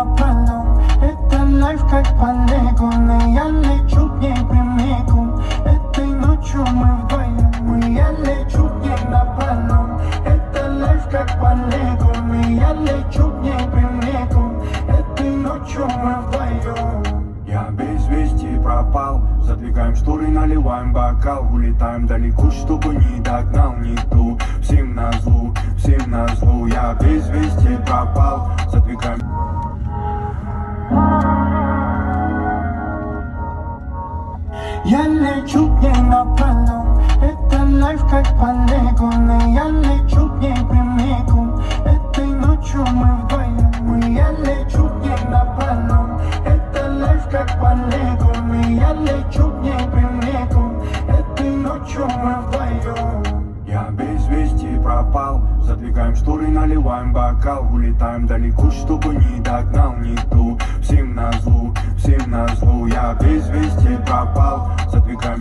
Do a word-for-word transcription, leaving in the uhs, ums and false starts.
напролом. Это лайф как полигон, и я лечу к ней прямиком. Этой ночью мы вдвоем, и я лечу к ней напролом. Это лайф как полигон, и я лечу к ней прямиком. Этой ночью мы вдвоем. Я без вести пропал, задвигаем шторы, наливаем бокал. Улетаем далеко, чтобы не догнал никто. Всем назло, всем назло. Я без вести пропал, задвигаем. Я лечу к ней напролом. Это лайф как полигон, и я лечу к ней прямиком. Этой ночью мы вдвоем, и я лечу к ней напролом. Это лайф как полигон, и я лечу к ней прямиком. Этой ночью мы вдвоем. Я без вести пропал, задвигаем шторы, наливаем бокал. Улетаем далеко, чтобы не догнал никто. Всем назло, всем назло. Я без вести пропал, задвигаем.